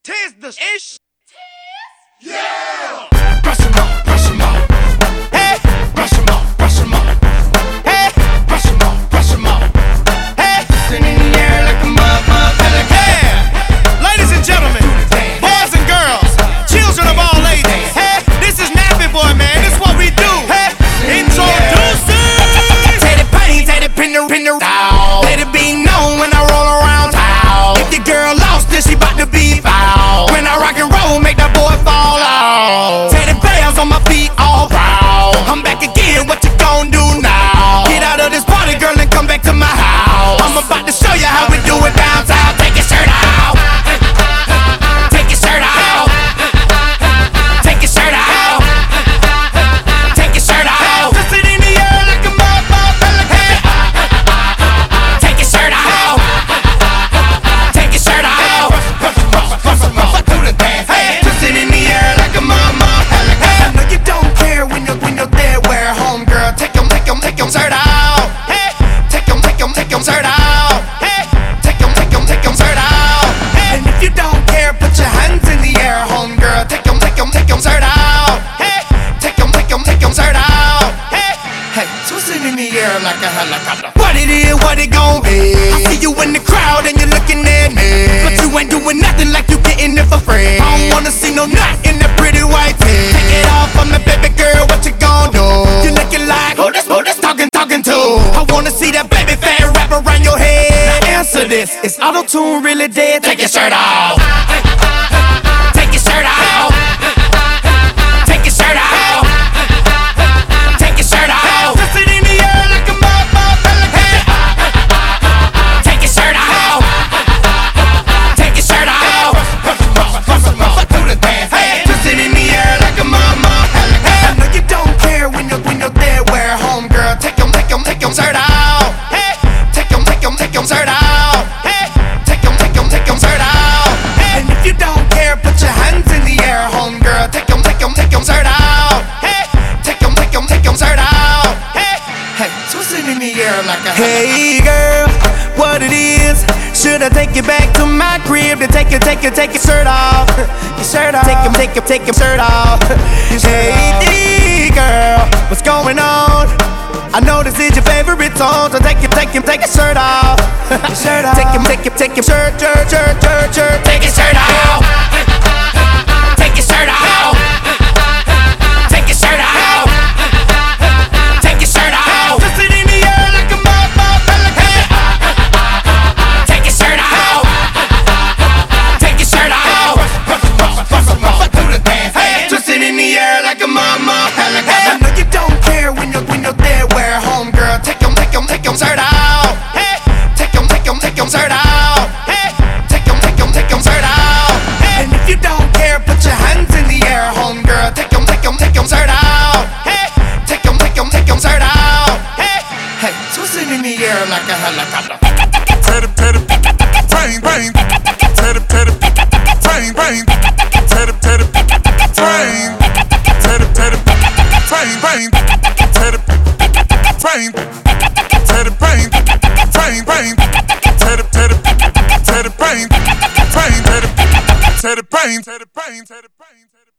Tis the ish. Yeah! Brush 'em off, brush 'em off. Hey, Brush 'em off, brush 'em off. hey, Brush 'em off, brush 'em off. hey, Sitting in the air like a motherfucker. yeah. Ladies and gentlemen, boys and girls, children of all ages. Hey, this is Nappy Boy, man. This is what we do. Hey, introducing. Take the pain, take the pin the down. Let it be known when I roll around town. If your girl lost, then she bout to be found. When I rock and roll, make that boy fall out. Take the bells on my feet all round. I'm back again, what you gon' do now? Get out of this party, girl, and come back to my house. I'm about to show you how we do it downtown. Take your shirt out. Take your shirt out. Take your shirt out. Take your shirt out. Twist it in the air like a motherfucker. Hey, Take your shirt out. Take your shirt out. Do the dance. Hey, twist it in the air like a mama. I know you don't care when you're there. Wear home, girl. Take your shirt out. hey, Take your shirt out. hey, Take your shirt out. And if you don't care, put your hands in the air, home girl. Take your shirt out. hey, Take your shirt out. hey. Hey, twist it in the air like a helicopter. What it is, what it gon' be? I see you in the crowd and you're looking at me, but you ain't doing nothing like you getting it for free. I don't wanna see no nut in that pretty white tee. Take it off from me, baby girl, what you gon' do? You looking like who this talking to? I wanna see that baby fat wrap around your head. Now answer this, is auto-tune really dead? Take your shirt off. Take your shirt off. Take your shirt off. Take your shirt off. Twist it in the air like a motherfucker. Hey, Take your shirt off. Take your shirt off. Do the dance. Hey, twist it in the air like a mama. I know you don't care when you're there. Wear home, girl. Take your shirt out. hey, Take your shirt out. hey, Take your shirt out. And if you don't care, put your hands in the air, home girl. Take your shirt out. hey, Take your shirt out. hey. Hey, twist it in the air like a Hey girl, what it is? Should I take you back to my crib to take your shirt off? Your shirt off. Take your shirt off. Hey girl, what's going on? I know this is your favorite song, so take your shirt off. Your shirt off. Take your shirt. Take your shirt out. Take your shirt out. Take your shirt out. Take your shirt out. Twist it in the air like a motherfucker. Hey, Take your shirt out. Take your shirt out. Do the dance. Hey, twist it in the air like a mama. I know you don't care when you're there. Wear home, girl. Take your shirt out. hey, Take your shirt out. hey, Take your shirt out. And if you don't care, put your hands in the air, home girl. Take your shirt out. hey, Take your shirt out. hey. Hey, twist it in the air like a helicopter. Teddy, brain, brain. Teddy, brain, brain. Teddy, brain. Teddy, brain, brain. Teddy, brain. Teddy, brain, brain. Teddy, brain, brain. Teddy, brain. Teddy, brain. Teddy, brain.